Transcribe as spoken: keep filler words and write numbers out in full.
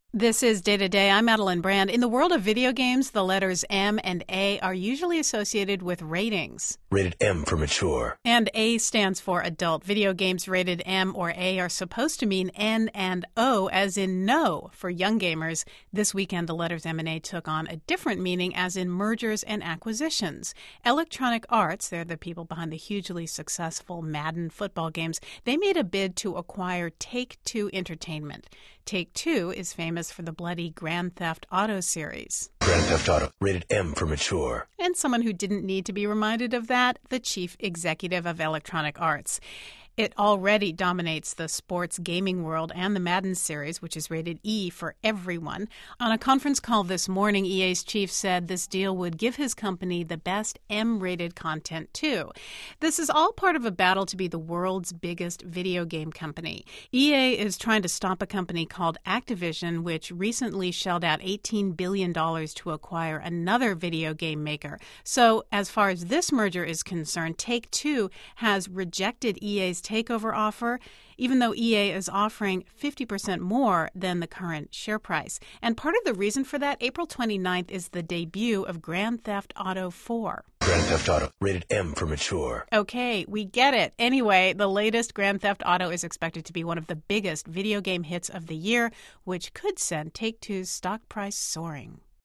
This is Day to Day. I'm Madeline Brand. In the world of video games, the letters M and A are usually associated with ratings. Rated M for mature. And A stands for adult. Video games rated M or A are supposed to mean N and O, as in no, for young gamers. This weekend, the letters M and A took on a different meaning, as in mergers and acquisitions. Electronic Arts, they're the people behind the hugely successful Madden football games, they made a bid to acquire Take-Two Entertainment. Take-Two is famous for the bloody Grand Theft Auto series. Grand Theft Auto. Rated M for mature. And someone who didn't need to be reminded of that, the chief executive of Electronic Arts. It already dominates the sports gaming world and the Madden series, which is rated E for everyone. On a conference call this morning, E A's chief said this deal would give his company the best M-rated content, too. This is all part of a battle to be the world's biggest video game company. E A is trying to stop a company called Activision, which recently shelled out eighteen billion dollars to acquire another video game maker. So, as far as this merger is concerned, Take-Two has rejected E A's takeover offer, even though E A is offering fifty percent more than the current share price. And part of the reason for that, April twenty-ninth, is the debut of Grand Theft Auto four. Grand Theft Auto. Rated M for mature. Okay, we get it. Anyway, the latest Grand Theft Auto is expected to be one of the biggest video game hits of the year, which could send Take-Two's stock price soaring.